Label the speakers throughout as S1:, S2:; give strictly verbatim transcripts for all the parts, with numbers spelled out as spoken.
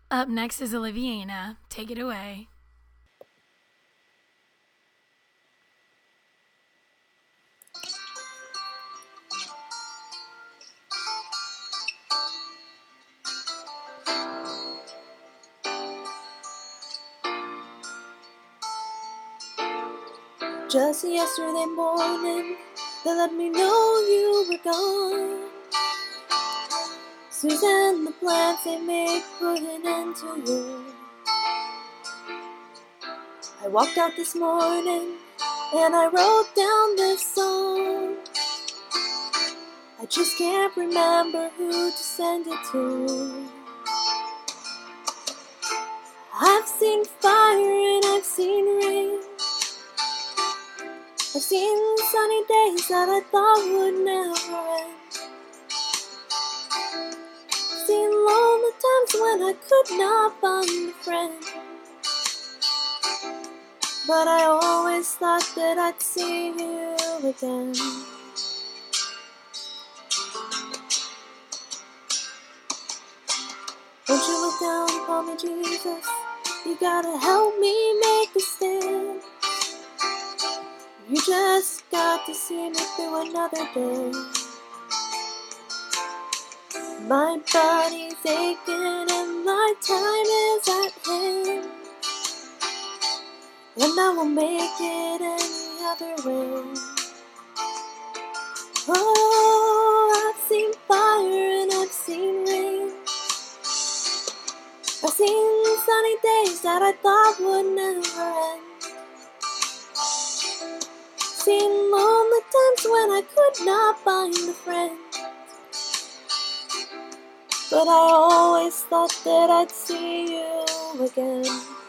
S1: Up next is Oliviana. Take it away.
S2: Just yesterday morning, they let me know you were gone. Susan, the plans they made put an end to you. I walked out this morning and I wrote down this song. I just can't remember who to send it to. I've seen fire and I've seen rain. I've seen sunny days that I thought would never end. I've seen lonely times when I could not find a friend. But I always thought that I'd see you again. Won't you look down upon me, Jesus? You gotta help me make a stand. You just got to see me through another day. My body's aching and my time is at hand. And I won't make it any other way. Oh, I've seen fire and I've seen rain. I've seen sunny days that I thought would never end. Seen lonely times when I could not find a friend. But I always thought that I'd see you again.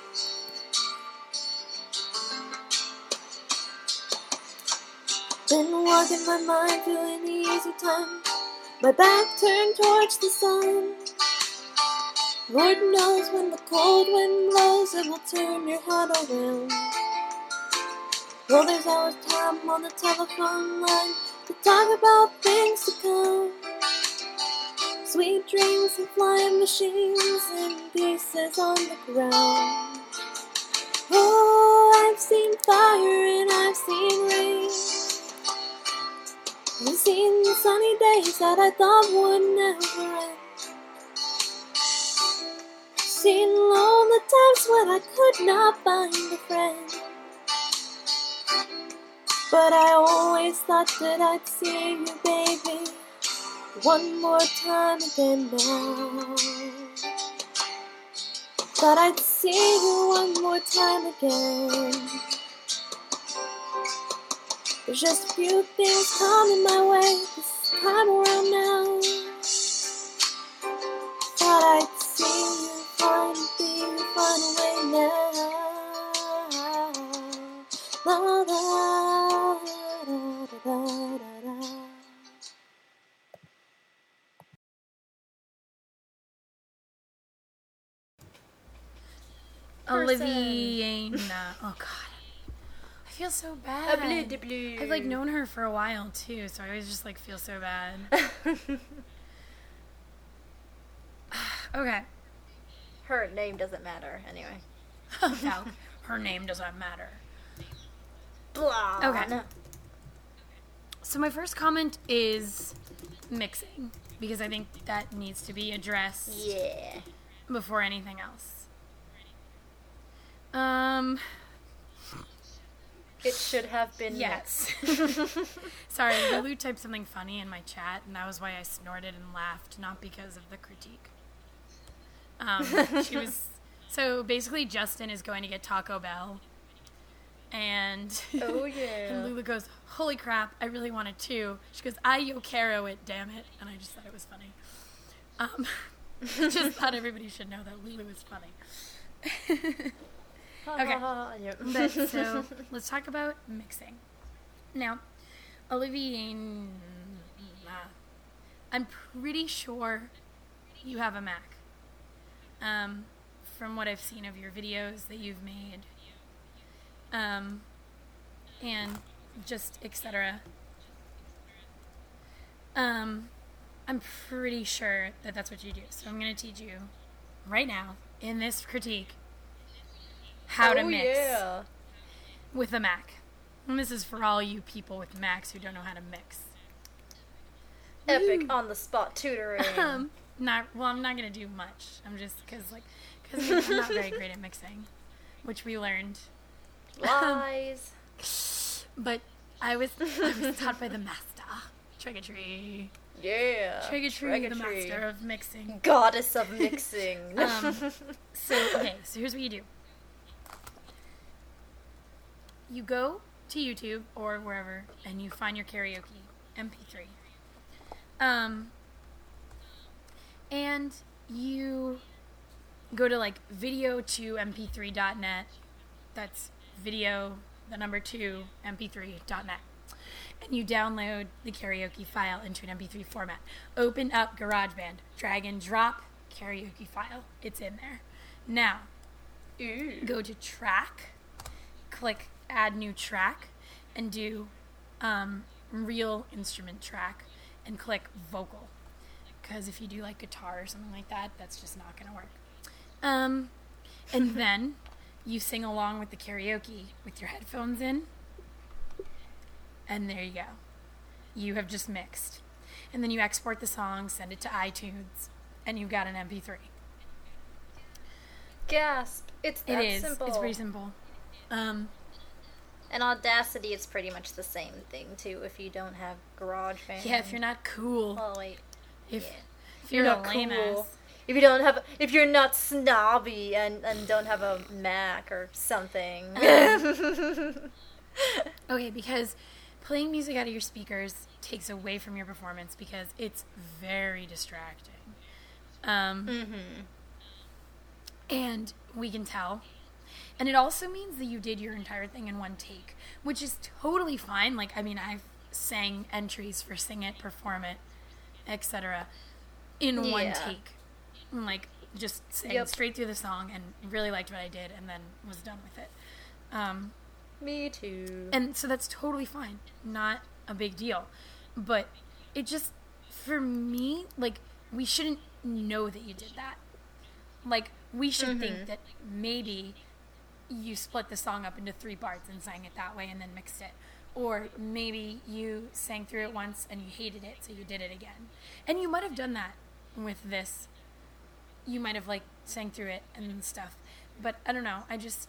S2: Been walking my mind through an easy time, my back turned towards the sun. Lord knows when the cold wind blows, it will turn your head around. Well, there's always time on the telephone line to talk about things to come. Sweet dreams and flying machines and pieces on the ground. Oh, I've seen fire and I've seen rain. I've seen the sunny days that I thought would never end. Seen lonely times when I could not find a friend. But I always thought that I'd see you, baby, one more time again now. Thought I'd see you one more time again. There's just a few things coming my way this time around now. Thought I'd see you, find you, find a way now. La, da, da, da, da, da, da.
S1: Oliviana. Oh, God. I feel so bad.
S3: Bleu de bleu.
S1: I've, like, known her for a while, too, so I always just, like, feel so bad. Okay.
S3: Her name doesn't matter, anyway.
S1: No, her name doesn't matter.
S3: Blah.
S1: Okay.
S3: No.
S1: So my first comment is mixing, because I think that needs to be addressed
S3: Yeah.
S1: before anything else. Um,
S3: It should have been
S1: yes. Sorry, Lulu typed something funny in my chat, and that was why I snorted and laughed, not because of the critique. Um, she was, so basically Justin is going to get Taco Bell, and,
S3: Oh, yeah.
S1: and Lulu goes, holy crap, I really want it too. She goes, I yo caro it, damn it, and I just thought it was funny. Um, just thought everybody should know that Lulu is funny. Okay.
S3: Yeah.
S1: But so let's talk about mixing. Now, Oliviana, I'm pretty sure you have a Mac. Um, from what I've seen of your videos that you've made, um, and just et cetera. Um, I'm pretty sure that that's what you do. So I'm going to teach you right now in this critique how to
S3: oh,
S1: mix
S3: yeah.
S1: with a Mac. And this is for all you people with Macs who don't know how to mix.
S3: Epic
S1: Woo.
S3: on the spot tutoring.
S1: Um, not well. I'm not gonna do much. I'm just because like because I'm not very great at mixing, which we learned.
S3: Lies.
S1: But I was I was taught by the master, Trigatry.
S3: Yeah.
S1: Trigatry, the
S3: Trigatry.
S1: master of mixing.
S3: Goddess of mixing.
S1: Um, so okay, so here's what you do. You go to YouTube or wherever, and you find your karaoke M P three. Um, and you go to like video two m p three dot net. That's video, the number two, m p three dot net. And you download the karaoke file into an M P three format. Open up GarageBand, drag and drop karaoke file. It's in there. Now,
S3: Ooh.
S1: go to track, click add new track, and do um, real instrument track, and click vocal. Because if you do like guitar or something like that, that's just not going to work. Um, and then you sing along with the karaoke with your headphones in. And there you go. You have just mixed. And then you export the song, send it to iTunes, and you've got an M P three.
S3: Gasp. It's
S1: It
S3: that
S1: is.
S3: simple.
S1: It's pretty simple. Um,
S3: And Audacity, it's pretty much the same thing, too, if you don't have GarageBand.
S1: yeah, if you're not cool.
S3: Oh, wait.
S1: If,
S3: yeah.
S1: if you're,
S3: You're
S1: a
S3: not
S1: lame
S3: cool.
S1: ass.
S3: If you don't have, if you're not snobby and, and don't have a Mac or something.
S1: Okay, because playing music out of your speakers takes away from your performance because it's very distracting. Um,
S3: mm-hmm.
S1: And we can tell. And it also means that you did your entire thing in one take, which is totally fine. Like, I mean, I've sang entries for Sing It, Perform It, et cetera in one
S3: Yeah.
S1: take. And, like, just sang
S3: Yep.
S1: straight through the song and really liked what I did and then was done with it. Um,
S3: Me too.
S1: And so that's totally fine. Not a big deal. But it just, for me, like, we shouldn't know that you did that. Like, we should
S3: Mm-hmm.
S1: think that maybe you split the song up into three parts and sang it that way and then mixed it. Or maybe you sang through it once and you hated it, so you did it again. And you might have done that with this. You might have, like, sang through it and stuff. But I don't know. I just...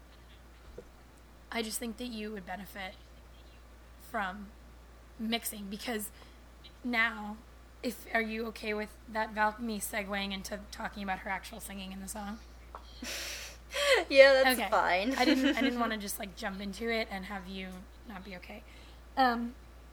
S1: I just think that you would benefit from mixing because now, if are you okay with that Val me segueing into talking about her actual singing in the song?
S3: Yeah, that's
S1: Okay.
S3: fine.
S1: I didn't I didn't want to just like jump into it and have you not be okay. Um,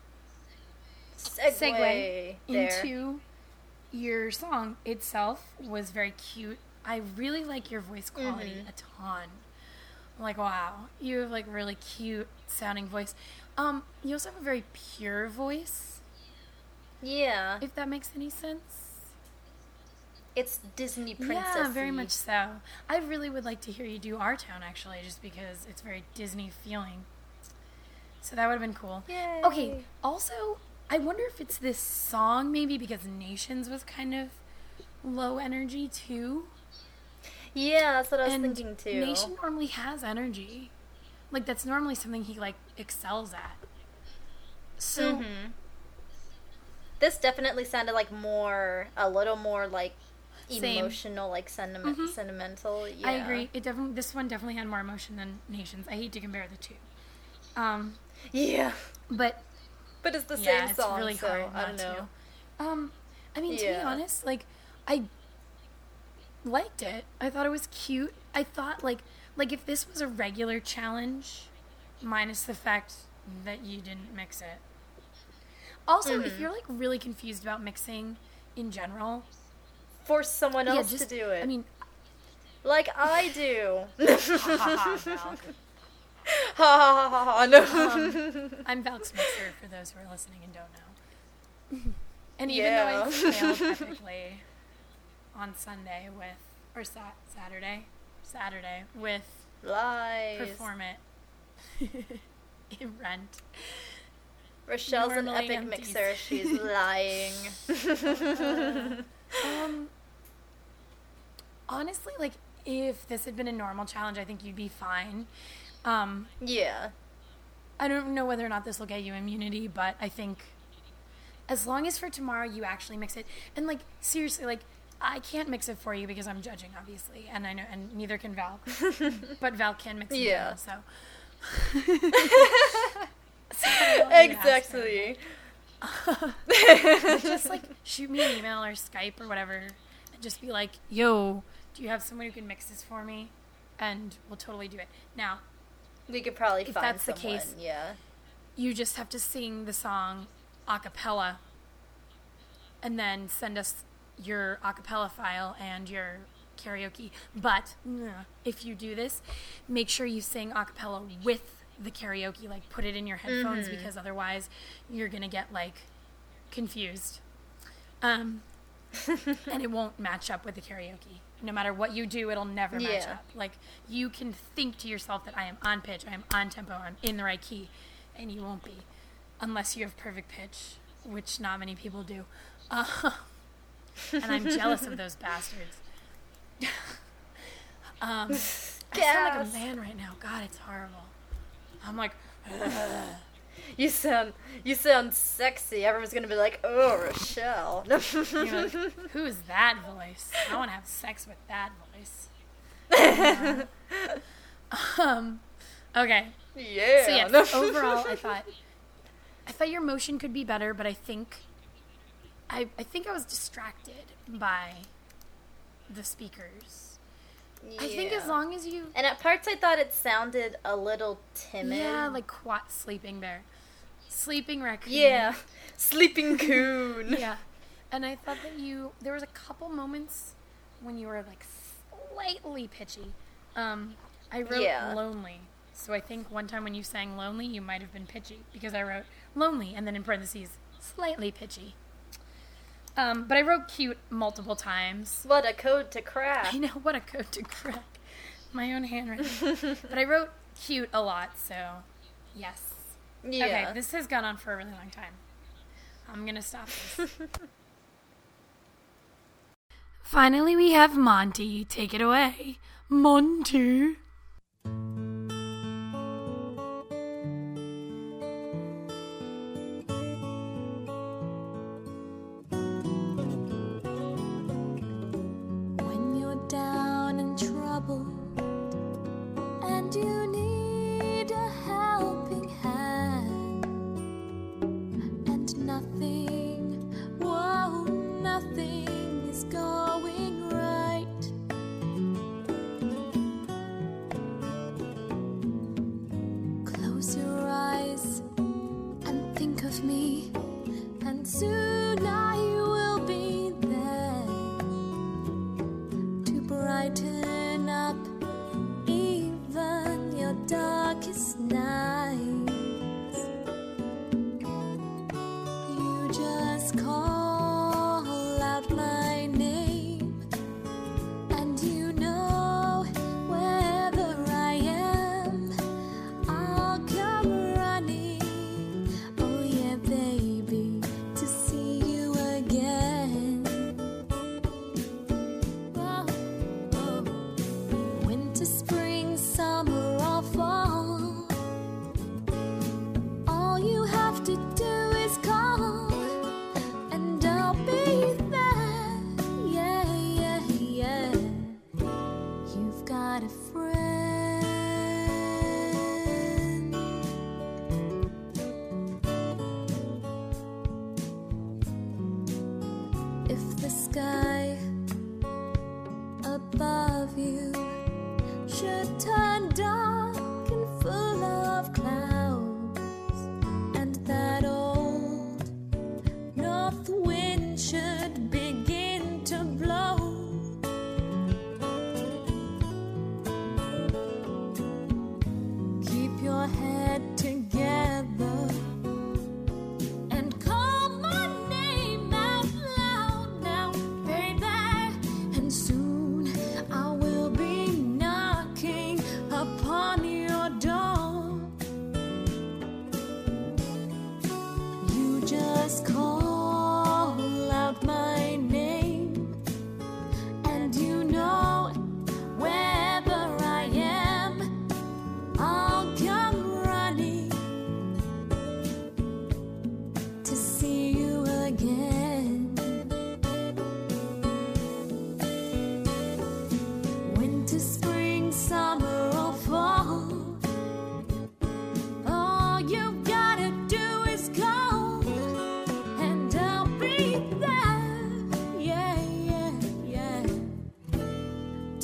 S3: segue,
S1: segue
S3: there.
S1: into your song itself was very cute. I really like your voice quality
S3: Mhm.
S1: a ton. I'm like, wow, you have like really cute sounding voice. Um, you also have a very pure voice,
S3: Yeah,
S1: if that makes any sense.
S3: it's Disney princess.
S1: Yeah, very much so. I really would like to hear you do Our Town, actually, just because it's very Disney feeling. So that would have been cool.
S3: Yay.
S1: Okay, also, I wonder if it's this song, maybe, because Nations was kind of low energy, too.
S3: Yeah, that's what I was
S1: And
S3: thinking too.
S1: Nation normally has energy. Like, that's normally something he, like, excels at. So,
S3: Mhm. This definitely sounded like more, a little more like
S1: Same.
S3: emotional, like sentiment,
S1: Mhm.
S3: sentimental. Yeah.
S1: I agree. It definitely this one definitely had more emotion than Nations. I hate to compare the two. Um,
S3: Yeah,
S1: but
S3: but it's the
S1: yeah,
S3: same
S1: it's
S3: song,
S1: really
S3: so
S1: hard
S3: I
S1: not
S3: don't know.
S1: to. Um, I mean, to be
S3: Yeah.
S1: honest, like, I liked it. I thought it was cute. I thought, like, like if this was a regular challenge, minus the fact that you didn't mix it. Also, if
S3: Mhm.
S1: you're, like, really confused about mixing in general,
S3: Force someone
S1: yeah,
S3: else
S1: just,
S3: to do it.
S1: I mean,
S3: like I do.
S1: haha, Val.
S3: Ha ha ha ha ha. No.
S1: Um, I'm Valk's mixer for those who are listening and don't know. And even
S3: Yeah.
S1: though I failed epically on Sunday with, or sat Saturday, Saturday with
S3: Lies.
S1: Perform It in Rent.
S3: Rochelle's an
S1: Normally
S3: epic
S1: empties.
S3: mixer. She's lying.
S1: Um, honestly, like, if this had been a normal challenge, I think you'd be fine. Um,
S3: Yeah.
S1: I don't know whether or not this will get you immunity, but I think as long as for tomorrow you actually mix it, and like seriously, like I can't mix it for you because I'm judging, obviously, and I know, and neither can Val, but Val can mix it.
S3: Yeah.
S1: Now, so. So I don't need to ask her.
S3: Exactly.
S1: Just like shoot me an email or Skype or whatever, and just be like, "Yo, do you have someone who can mix this for me?" And we'll totally do it. Now,
S3: We could probably
S1: If
S3: find
S1: that's the
S3: someone.
S1: case-
S3: Yeah.
S1: you just have to sing the song a cappella, and then send us your a cappella file and your karaoke. But if you do this, make sure you sing a cappella with the karaoke. Like, put it in your headphones,
S3: Mm-hmm.
S1: because otherwise you're gonna get like confused, um, and it won't match up with the karaoke. No matter what you do, it'll never match
S3: Yeah.
S1: up. Like, you can think to yourself that I am on pitch, I am on tempo, I'm in the right key, and you won't be, unless you have perfect pitch, which not many people do. Uh, and I'm jealous of those bastards. um, I sound like
S3: Gas.
S1: a man right now. God, it's horrible. I'm like, ugh.
S3: You sound you sound sexy. Everyone's gonna be like, "Oh, Rochelle."
S1: You're like, who is that voice? I want to have sex with that voice. Uh, um, okay.
S3: Yeah.
S1: So yes, overall, I thought, I thought your motion could be better, but I think, I, I think I was distracted by the speakers. I think as
S3: Yeah.
S1: long as you,
S3: And at parts, I thought it sounded a little timid.
S1: yeah, like quat sleeping bear, sleeping raccoon.
S3: Yeah. Sleeping coon.
S1: Yeah. And I thought that you, there was a couple moments when you were like slightly pitchy. Um, I wrote
S3: Yeah.
S1: lonely. So I think one time when you sang lonely, you might have been pitchy, because I wrote lonely and then in parentheses, slightly pitchy. Um, but I wrote cute multiple times.
S3: What a code to crack.
S1: I know, what a code to crack. My own handwriting. But I wrote cute a lot, so yes.
S3: Yeah.
S1: Okay, this has gone on for a really long time. I'm gonna stop this. Finally, we have Monty. Take it away. Monty.
S2: When you're down and troubled and you need a helping hand, and nothing, whoa, nothing is going right. Close your eyes and think of me, and soon I will be there to brighten up even your darkest nights. You just call out my name, and you know whether I am, I'll come running. Oh yeah, baby, to see you again. Oh, oh.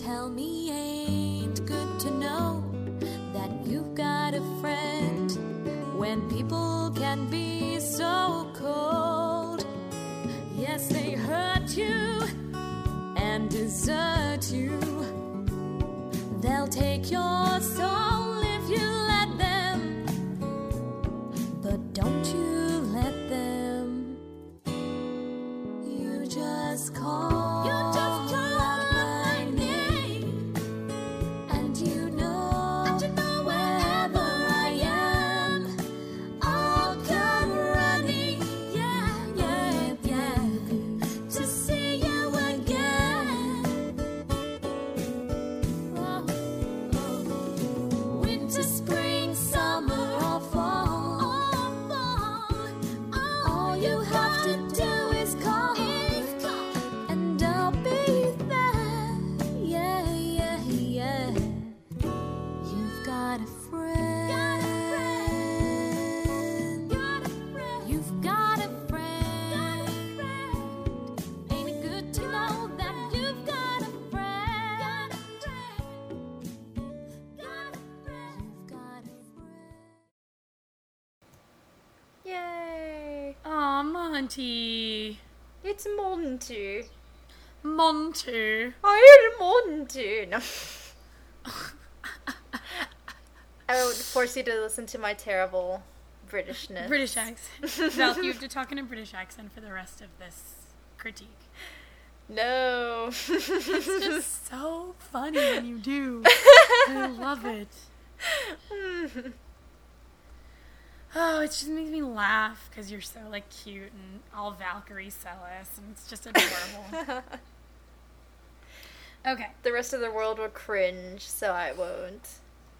S2: tell me ain't good to know that you've got a friend when people can be so cold. Yes, they hurt you and desert you. They'll take your soul if you let them, but don't you let them. You just call, you just call my name, and you know, and you know wherever I am, I'll come running, yeah, yeah, yeah, to see you again. Oh, oh. Winter, spring, summer, or fall, or fall. All you have to do is call, and I'll be there. Yeah, yeah, yeah. You've got a friend. You've got a friend. Ain't it good to know that you've got a friend? You've got a friend.
S3: Yay!
S1: Aw, Monty.
S3: It's Monty.
S1: Monty.
S3: I'm Monty. No. I would force you to listen to my terrible Britishness.
S1: British accent. Val, you have to talk in a British accent for the rest of this critique.
S3: No.
S1: It's just so funny when you do. I love it. Oh, it just makes me laugh because you're so like cute and all Valkyrie Celis, and it's just adorable. Okay.
S3: The rest of the world will cringe, so I won't.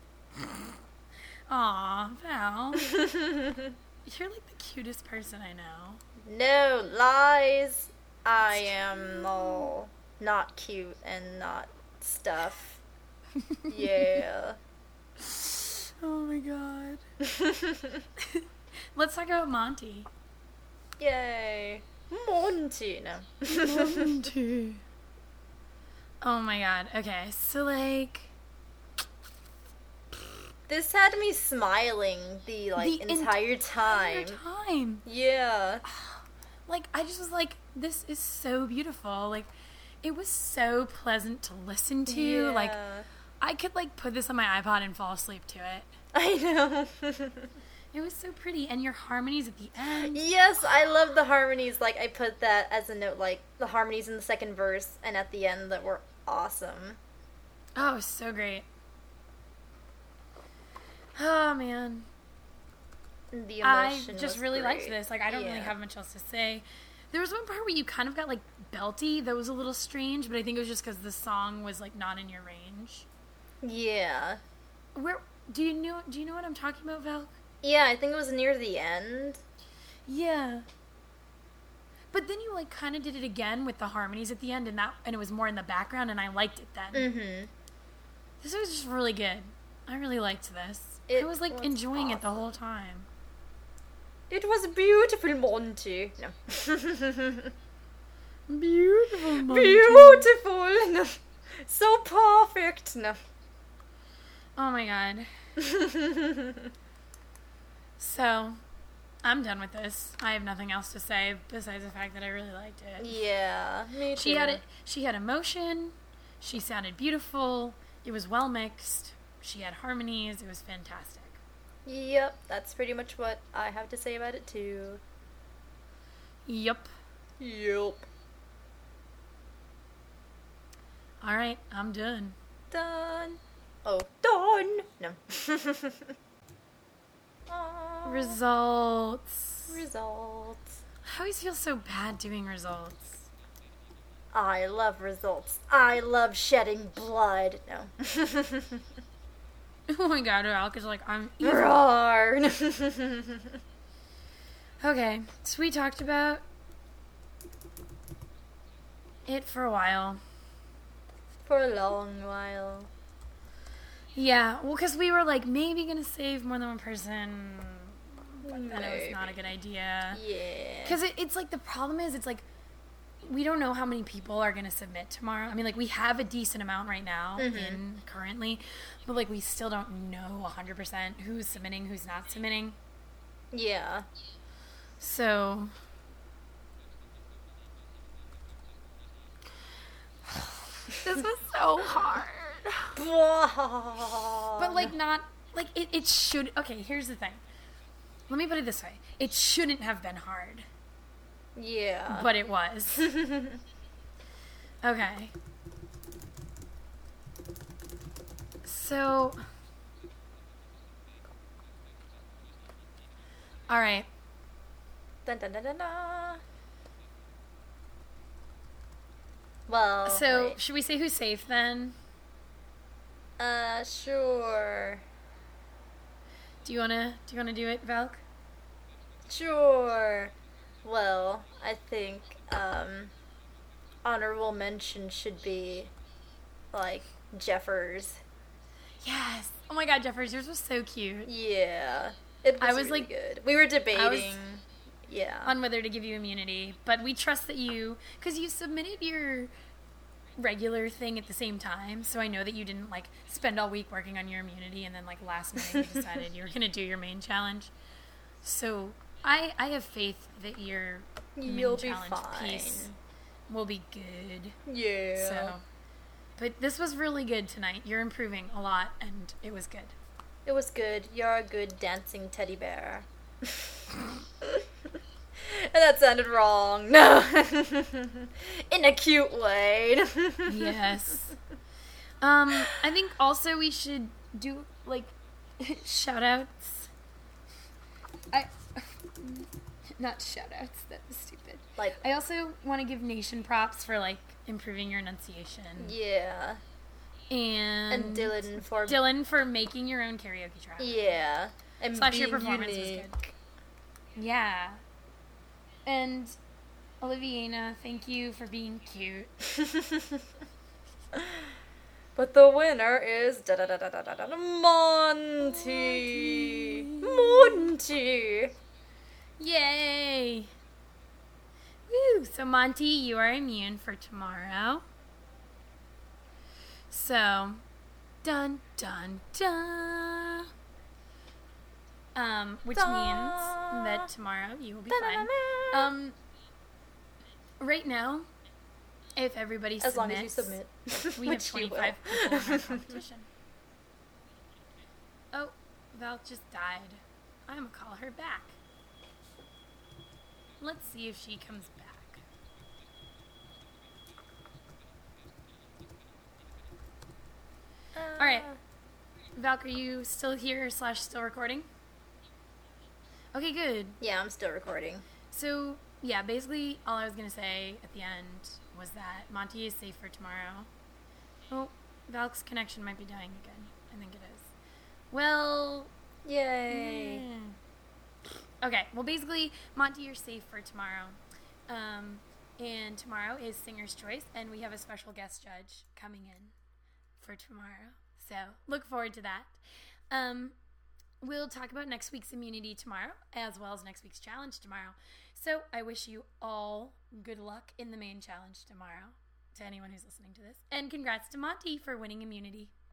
S1: Aw, Val. You're like the cutest person I know.
S3: No lies. I am all not cute and not stuff. Yeah.
S1: Oh my god. Let's talk about Monty.
S3: Yay. Monty. No.
S1: Monty. Oh my god. Okay, so like
S3: This had me smiling the like
S1: The
S3: entire time.
S1: entire time.
S3: Yeah.
S1: Like, I just was like, this is so beautiful. Like, it was so pleasant to listen to.
S3: Yeah.
S1: Like, I could, like, put this on my iPod and fall asleep to it.
S3: I know.
S1: It was so pretty. And your harmonies at the end.
S3: Yes, I love the harmonies. Like, I put that as a note, like, the harmonies in the second verse and at the end that were awesome.
S1: Oh, it was so great. Oh, man.
S3: The
S1: I
S3: emotion
S1: just
S3: was
S1: really liked
S3: great.
S1: this. Like, I don't really
S3: Yeah.
S1: have much else to say. There was one part where you kind of got, like, belty that was a little strange, but I think it was just because the song was, like, not in your range.
S3: Yeah.
S1: Where, do you know, do you know what I'm talking about, Val?
S3: Yeah, I think it was near the end.
S1: Yeah. But then you, like, kind of did it again with the harmonies at the end, and that, and it was more in the background, and I liked it then.
S3: Mm-hmm.
S1: This was just really good. I really liked this.
S3: It
S1: I was, like,
S3: was
S1: enjoying it the
S3: awesome.
S1: whole time.
S3: It was beautiful, Monty. No.
S1: Beautiful, Monty.
S3: Beautiful. No. So perfect. No.
S1: Oh, my God. So, I'm done with this. I have nothing else to say besides the fact that I really liked it.
S3: Yeah, me too.
S1: She had it. She had emotion. She sounded beautiful. It was well mixed. She had harmonies. It was fantastic.
S3: Yep, that's pretty much what I have to say about it too.
S1: Yup.
S3: Yep.
S1: All right, I'm done.
S3: Done. Oh, done. No. Aw.
S1: Results.
S3: Results.
S1: I always feel so bad doing results.
S3: I love results. I love shedding blood. No.
S1: Oh my god, Alka's like, I'm evil.
S3: Roar.
S1: Okay, so we talked about it for a while.
S3: For a long while.
S1: Yeah, well, because we were like, maybe gonna save more than one person, but then it was
S3: Maybe.
S1: not a good idea.
S3: Yeah.
S1: Because it, it's like, the problem is, it's like, we don't know how many people are going to submit tomorrow. I mean, like, we have a decent amount right now mm-hmm. in currently, but, like, we still don't know one hundred percent who's submitting, who's not submitting.
S3: Yeah.
S1: So... this was so hard. But, like, not... Like, it, it should... Okay, here's the thing. Let me put it this way. It shouldn't have been hard.
S3: Yeah.
S1: But it was. Okay. So... Alright.
S3: Dun, dun, dun, dun, dun. Well...
S1: So,
S3: wait.
S1: Should we say who's safe, then?
S3: Uh, sure.
S1: Do you wanna do you wanna do it, Valk?
S3: Sure. Well, I think um honorable mention should be like Jeffers.
S1: Yes. Oh my god, Jeffers, yours was so cute.
S3: Yeah. It was,
S1: I was
S3: really
S1: like
S3: good. We were debating
S1: I was
S3: yeah.
S1: on whether to give you immunity, but we trust that you cuz you submitted your regular thing at the same time, so I know that you didn't like spend all week working on your immunity and then like last minute you decided you were going to do your main challenge. So I I have faith that your
S3: You'll
S1: main
S3: be
S1: challenge
S3: fine.
S1: piece will be good.
S3: Yeah.
S1: So but this was really good tonight. You're improving a lot and it was good.
S3: It was good. You're a good dancing teddy bear. And that sounded wrong. No. In a cute way.
S1: Yes. Um, I think also we should do, like, shout-outs. I... Not shout-outs, that was stupid.
S3: Like,
S1: I also want to give Nation props for, like, improving your enunciation.
S3: yeah.
S1: And...
S3: And Dylan for...
S1: Dylan for making your own karaoke track.
S3: Yeah. And
S1: Slash
S3: being
S1: your performance
S3: unique.
S1: was good. Yeah. And Oliviana, thank you for being cute.
S3: But the winner is da da da da da da da Monty. Monty.
S1: Yay! Woo! So Monty, you are immune for tomorrow. So, dun dun dun. Um, which
S3: Da.
S1: means that tomorrow you will be
S3: Da, da,
S1: fine.
S3: da, da.
S1: Um, right now, if everybody
S3: As
S1: submits,
S3: long as you submit.
S1: we have
S3: Which you will.
S1: twenty-five people in our competition. Oh, Val just died. I'm gonna call her back. Let's see if she comes back.
S3: Uh,
S1: All right, Valk, are you still here slash still recording? Okay, good.
S3: Yeah, I'm still recording.
S1: So, yeah, basically all I was going to say at the end was that Monty is safe for tomorrow. Oh, Valk's connection might be dying again. I think it is. Well...
S3: Yay.
S1: mm. Okay, well, basically, Monty, you're safe for tomorrow. Um, and tomorrow is Singer's Choice, and we have a special guest judge coming in for tomorrow. So, look forward to that. Um... We'll talk about next week's immunity tomorrow, as well as next week's challenge tomorrow. So I wish you all good luck in the main challenge tomorrow, to anyone who's listening to this. And congrats to Monty for winning immunity.